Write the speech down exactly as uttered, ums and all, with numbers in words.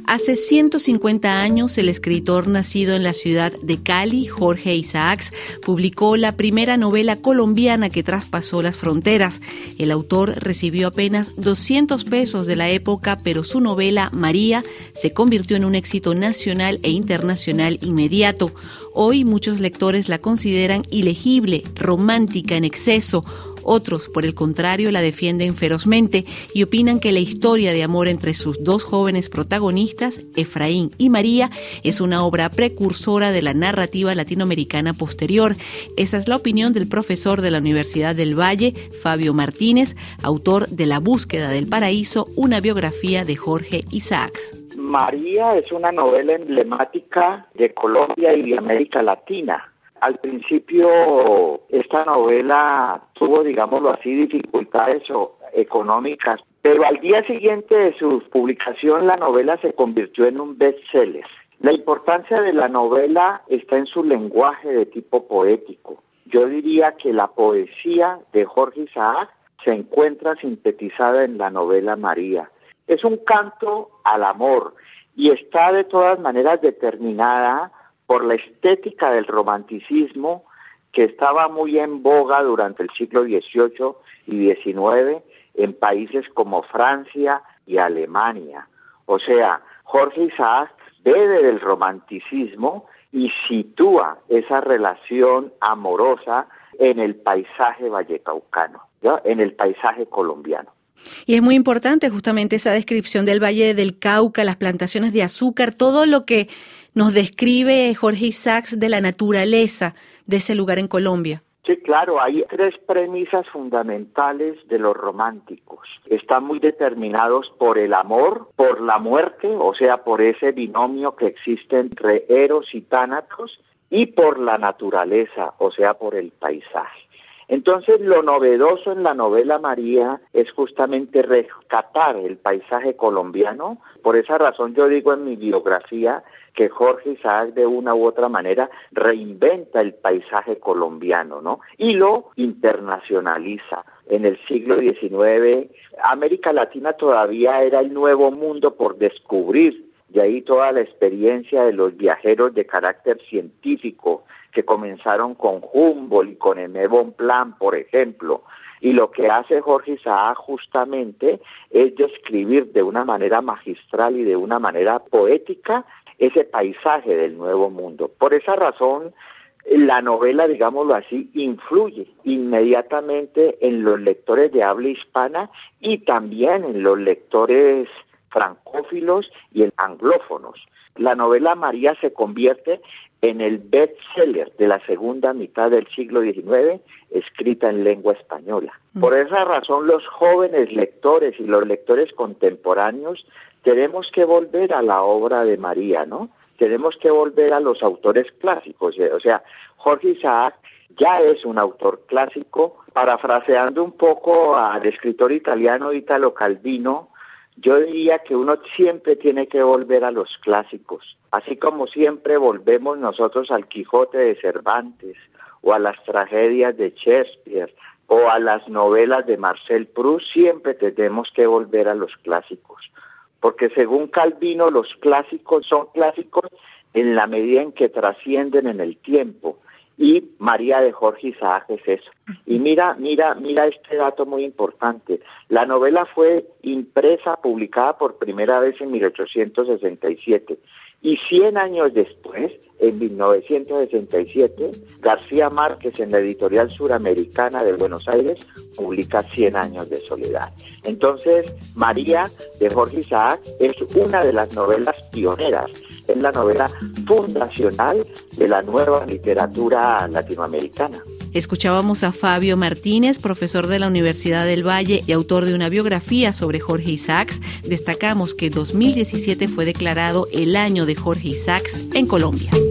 Hace ciento cincuenta años, el escritor nacido en la ciudad de Cali, Jorge Isaacs, publicó la primera novela colombiana que traspasó las fronteras. El autor recibió apenas doscientos pesos de la época, pero su novela María se convirtió en un éxito nacional e internacional inmediato. Hoy muchos lectores la consideran ilegible, romántica en exceso. Otros, por el contrario, la defienden ferozmente y opinan que la historia de amor entre sus dos jóvenes protagonistas, Efraín y María, es una obra precursora de la narrativa latinoamericana posterior. Esa es la opinión del profesor de la Universidad del Valle, Fabio Martínez, autor de La búsqueda del paraíso, una biografía de Jorge Isaacs. María es una novela emblemática de Colombia y de América Latina. Al principio esta novela tuvo, digámoslo así, dificultades económicas, pero al día siguiente de su publicación la novela se convirtió en un bestseller. La importancia de la novela está en su lenguaje de tipo poético. Yo diría que la poesía de Jorge Isaacs se encuentra sintetizada en la novela María. Es un canto al amor y está de todas maneras determinada por la estética del romanticismo que estaba muy en boga durante el siglo dieciocho y diecinueve en países como Francia y Alemania. O sea, Jorge Isaacs bebe del romanticismo y sitúa esa relación amorosa en el paisaje vallecaucano, ¿no? En el paisaje colombiano. Y es muy importante justamente esa descripción del Valle del Cauca, las plantaciones de azúcar, todo lo que nos describe Jorge Isaacs de la naturaleza de ese lugar en Colombia. Sí, claro, hay tres premisas fundamentales de los románticos. Están muy determinados por el amor, por la muerte, o sea, por ese binomio que existe entre Eros y Tánatos, y por la naturaleza, o sea, por el paisaje. Entonces, lo novedoso en la novela María es justamente rescatar el paisaje colombiano. Por esa razón yo digo en mi biografía que Jorge Isaacs de una u otra manera reinventa el paisaje colombiano, ¿no? Y lo internacionaliza. En el siglo diecinueve, América Latina todavía era el nuevo mundo por descubrir. De ahí toda la experiencia de los viajeros de carácter científico que comenzaron con Humboldt y con Aimé Bonpland, por ejemplo. Y lo que hace Jorge Isaacs justamente es describir de una manera magistral y de una manera poética ese paisaje del nuevo mundo. Por esa razón, la novela, digámoslo así, influye inmediatamente en los lectores de habla hispana y también en los lectores francófilos y en anglófonos. La novela María se convierte en el bestseller de la segunda mitad del siglo diecinueve, escrita en lengua española. Por esa razón, los jóvenes lectores y los lectores contemporáneos tenemos que volver a la obra de María, ¿no? Tenemos que volver a los autores clásicos. O sea, Jorge Isaacs ya es un autor clásico. Parafraseando un poco al escritor italiano Italo Calvino, yo diría que uno siempre tiene que volver a los clásicos, así como siempre volvemos nosotros al Quijote de Cervantes, o a las tragedias de Shakespeare, o a las novelas de Marcel Proust, siempre tenemos que volver a los clásicos, porque según Calvino los clásicos son clásicos en la medida en que trascienden en el tiempo. Y María de Jorge Isaacs es eso. Y mira, mira, mira este dato muy importante. La novela fue impresa, publicada por primera vez en mil ochocientos sesenta y siete. Y cien años después, en mil novecientos sesenta y siete, García Márquez, en la Editorial Suramericana de Buenos Aires, publica Cien años de soledad. Entonces, María de Jorge Isaacs es una de las novelas pioneras. Es la novela fundacional de la nueva literatura latinoamericana. Escuchábamos a Fabio Martínez, profesor de la Universidad del Valle y autor de una biografía sobre Jorge Isaacs. Destacamos que dos mil diecisiete fue declarado el año de Jorge Isaacs en Colombia.